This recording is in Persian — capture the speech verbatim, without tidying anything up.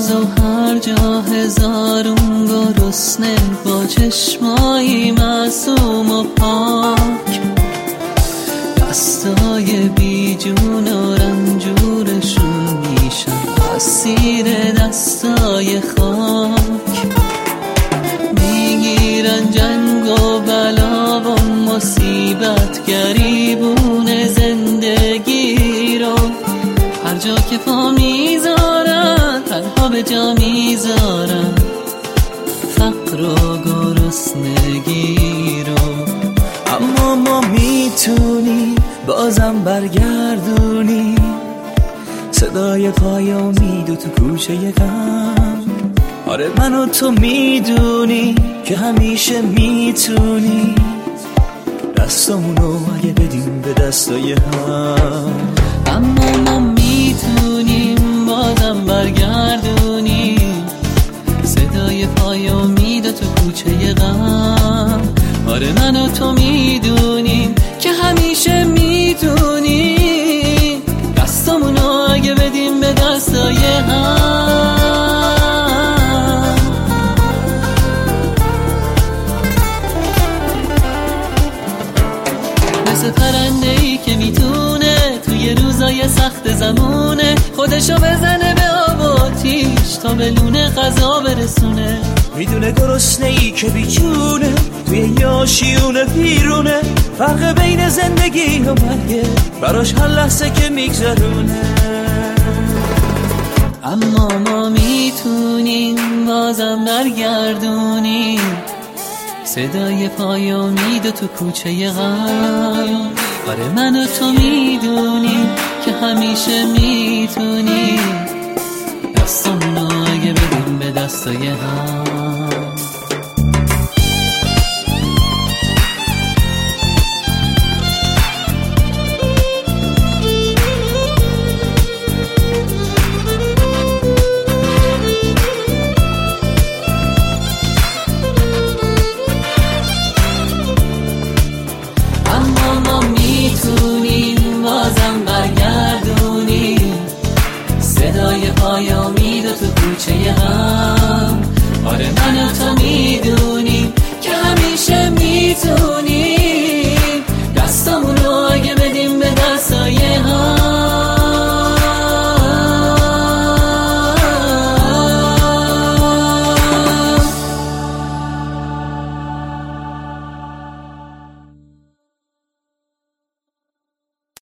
روز و هر جا هزارون گرسنه با چشمایی معصوم و پاک، دستای بیجون و رنجورشون میشن اسیر دستای خاک. میگیرن جنگ و بلا و مصیبت گریبون زندگی رو، هر جا که پا میذارن تنها به جا میذارن فقر و گرسنگی رو. اما ما میتونیم بازم برگردونیم صدای پای امید و تو کوچه غم. آره من و تو میدونی که همیشه میتونی دستامونو اگه بدیم به دستای هم. اما ما میتونیم بازم برگردونیم صدای پای امید و تو کوچه غم. آره من و تو میدونیم که همیشه میتونیم دستامونو اگه بدیم به دستای هم. مثل پرنده‌ای که میتونه توی روزای سخت زمونه خودشو بزنه به آب و آتیش تا به لونه غذا برسونه. میدونه گرسنه‌ای که بیچونه توی یاشیونه پیرونه، فرق بین زندگی و مرگه براش هر لحظه که میگذرونه. اما ما میتونیم بازم برگردونیم صدای پای امید و تو کوچه غم. آره من و تو میدونیم که همیشه میتونیم دستامونو اگه بدیم به دستای هم. میتونیم بازم برگردونیم صدای پای امید و تو کوچه غم. آره من و تو میدونیم